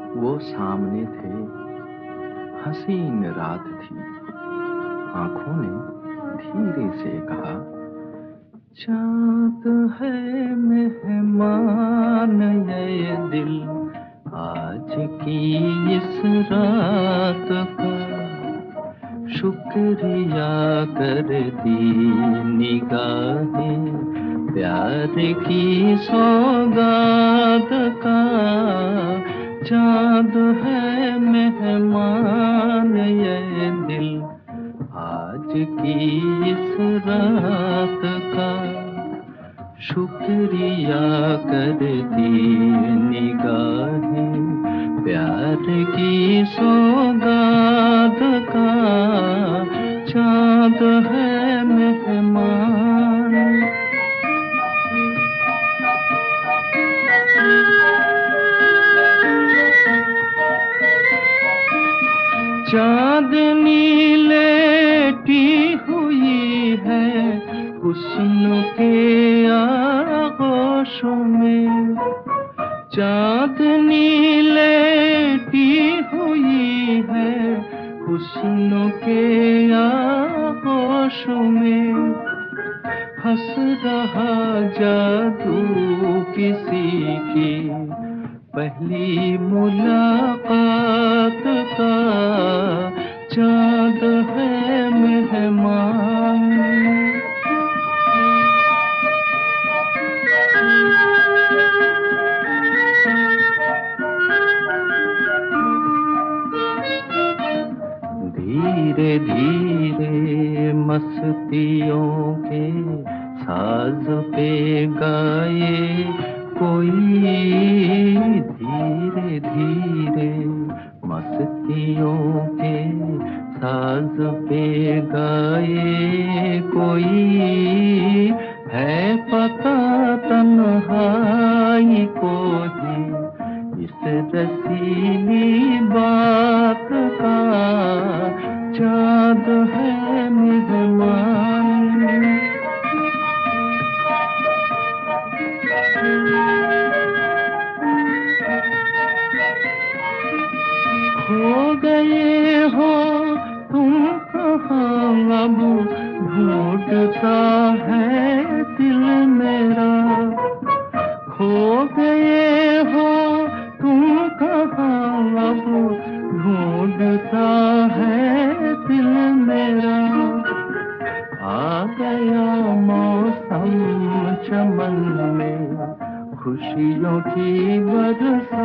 वो सामने थे, हसीन रात थी। आंखों ने धीरे से कहा, चाँद है मेहमान ये दिल आज की इस रात का। शुक्रिया करती निगाहें प्यार की सौगात का। चाँद है मेहमान ये दिल आज की इस रात का। शुक्रिया करती निगाहें प्यार की सौगात का। चाँद है मेहमान। चाँदनी लेटी हुई है हुस्न के आगोशों में। चाँदनी लेटी हुई है हुस्न के आगोशों में। हंस रहा जादू किसी की पहली मुलाकात का। चाँद है मेहमान। धीरे धीरे मस्तियों के साज पे गाए कोई। धीरे धीरे मस्तियों के साज पे गाए कोई। है पता तन्हाई को ही इस रसीली बात का। चाँद है मेहमान। खो गए हो तुम कहाँ अब ढूंढता है दिल मेरा। खो गए हो तुम कहाँ अब ढूंढता है दिल मेरा। आ गया मौसम चमन में खुशियों की बरसात